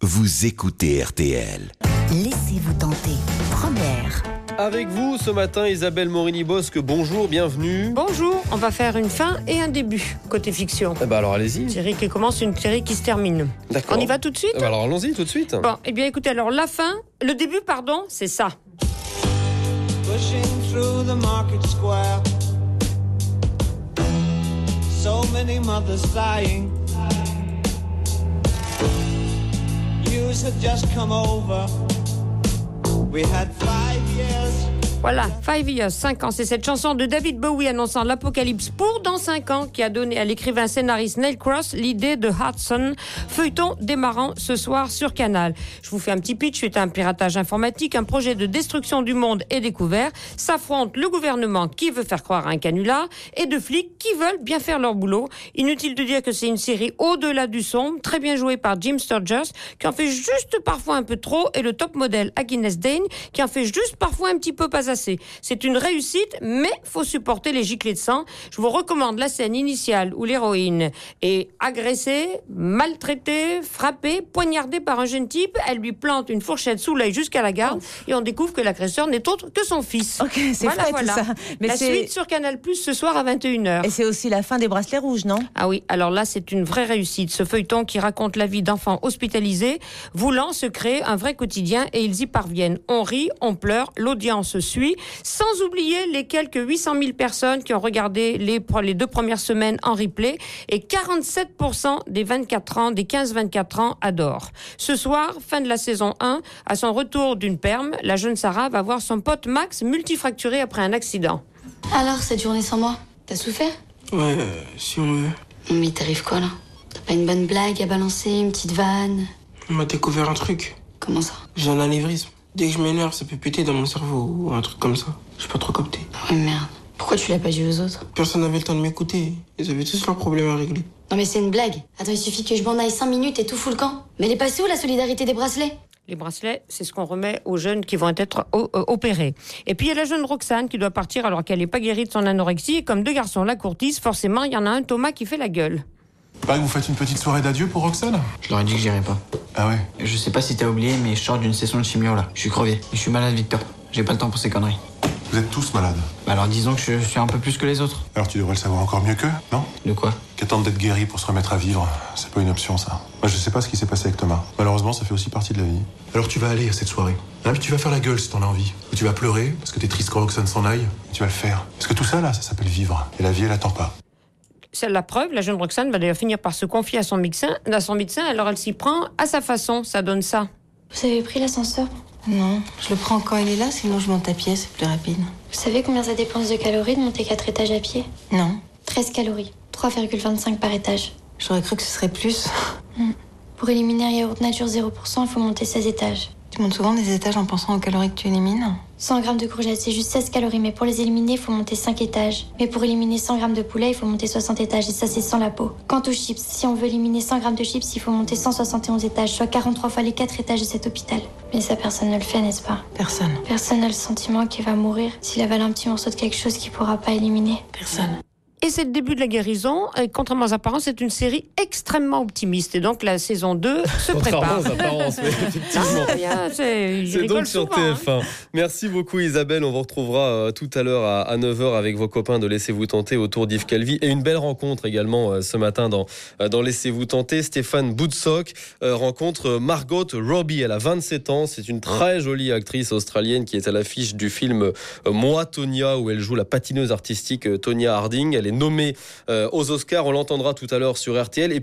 vous écoutez RTL. Laissez-vous tenter. Première. Avec vous ce matin, Isabelle Morini-Bosque, bonjour, bienvenue. Bonjour, on va faire une fin et un début, côté fiction. Alors allez-y. Une série qui commence, une série qui se termine. D'accord. On y va tout de suite Alors allons-y tout de suite. Bon, eh bien écoutez, alors la fin, le début, pardon, c'est ça. Pushing through the market square. So many mothers dying. News had just come over. We had 5 years. Voilà, 5 years, 5 ans. C'est cette chanson de David Bowie annonçant l'apocalypse pour dans 5 ans qui a donné à l'écrivain scénariste Neil Cross l'idée de Hudson, feuilleton démarrant ce soir sur Canal. Je vous fais un petit pitch. Suite à un piratage informatique, un projet de destruction du monde est découvert. S'affrontent le gouvernement qui veut faire croire à un canular et deux flics qui veulent bien faire leur boulot. Inutile de dire que c'est une série au-delà du sombre, très bien jouée par Jim Sturgess, qui en fait juste parfois un peu trop, et le top modèle Agnes Dane, qui en fait juste parfois un petit peu pas assez. C'est une réussite, mais faut supporter les giclées de sang. Je vous recommande la scène initiale où l'héroïne est agressée, maltraitée, frappée, poignardée par un jeune type. Elle lui plante une fourchette sous l'œil jusqu'à la garde et on découvre que l'agresseur n'est autre que son fils. Ok, c'est vrai tout ça. Mais la suite sur Canal+ ce soir à 21h. Et c'est aussi la fin des bracelets rouges, non ? Ah oui, alors là c'est une vraie réussite. Ce feuilleton qui raconte la vie d'enfants hospitalisés, voulant se créer un vrai quotidien, et ils y parviennent. On rit, on pleure, l'audience suit. Sans oublier les quelques 800 000 personnes qui ont regardé les 2 premières semaines en replay, et 47% des 15-24 ans adorent. Ce soir, fin de la saison 1, à son retour d'une perme, la jeune Sarah va voir son pote Max multifracturé après un accident. Alors, cette journée sans moi, t'as souffert ? Ouais, si on veut. Mais t'arrives quoi là ? T'as pas une bonne blague à balancer, une petite vanne ? On m'a découvert un truc. Comment ça ? J'ai un anévrisme. Dès que je m'énerve, ça peut péter dans mon cerveau ou un truc comme ça. J'ai pas trop capté. Oh merde. Pourquoi tu l'as pas dit aux autres ? Personne n'avait le temps de m'écouter. Ils avaient tous leurs problèmes à régler. Non mais c'est une blague. Attends, il suffit que je m'en aille 5 minutes et tout fout le camp. Mais elle est passée où la solidarité des bracelets ? Les bracelets, c'est ce qu'on remet aux jeunes qui vont être opérés. Et puis il y a la jeune Roxane qui doit partir alors qu'elle n'est pas guérie de son anorexie. Et comme 2 garçons la courtisent, forcément, il y en a un, Thomas, qui fait la gueule. Vous faites une petite soirée d'adieu pour Roxane ? Je leur ai dit que j'irais pas. Ah ouais ? Je sais pas si t'as oublié, mais je sors d'une session de chimio là. Je suis crevé. Et je suis malade, Victor. J'ai pas le temps pour ces conneries. Vous êtes tous malades. Alors disons que je suis un peu plus que les autres. Alors tu devrais le savoir encore mieux qu'eux, non ? De quoi ? Qu'attendre d'être guéri pour se remettre à vivre, c'est pas une option ça. Moi je sais pas ce qui s'est passé avec Thomas. Malheureusement ça fait aussi partie de la vie. Alors tu vas aller à cette soirée. Puis tu vas faire la gueule si t'en as envie. Ou tu vas pleurer parce que t'es triste que Roxane s'en aille. Et tu vas le faire. Parce que tout ça là, ça s'appelle vivre. Et la vie elle attend pas. C'est la preuve, la jeune Roxane va d'ailleurs finir par se confier à son médecin, alors elle s'y prend à sa façon, ça donne ça. Vous avez pris l'ascenseur ? Non, je le prends quand il est là, sinon je monte à pied, c'est plus rapide. Vous savez combien ça dépense de calories de monter 4 étages à pied ? Non. 13 calories, 3,25 par étage. J'aurais cru que ce serait plus. Pour éliminer un yaourt nature 0%, il faut monter 16 étages. Tu montes souvent des étages en pensant aux calories que tu élimines ? 100 grammes de courgettes, c'est juste 16 calories, mais pour les éliminer, il faut monter 5 étages. Mais pour éliminer 100 grammes de poulet, il faut monter 60 étages, et ça, c'est sans la peau. Quant aux chips, si on veut éliminer 100 grammes de chips, il faut monter 171 étages, soit 43 fois les 4 étages de cet hôpital. Mais ça, personne ne le fait, n'est-ce pas ? Personne. Personne n'a le sentiment qu'il va mourir s'il avale un petit morceau de quelque chose qu'il pourra pas éliminer. Personne. Et c'est le début de la guérison, et contrairement aux apparences, c'est une série extrêmement optimiste. Et donc la saison 2 se prépare. Contrairement aux apparences, mais effectivement. C'est donc sur TF1. Merci beaucoup Isabelle, on vous retrouvera tout à l'heure à 9h avec vos copains de Laissez-vous tenter autour d'Yves Calvi. Et une belle rencontre également ce matin dans Laissez-vous tenter. Stéphane Boutsock rencontre Margot Robbie, elle a 27 ans. C'est une très jolie actrice australienne qui est à l'affiche du film Moi, Tonya, où elle joue la patineuse artistique Tonya Harding. Elle est nommée aux Oscars, on l'entendra tout à l'heure sur RTL.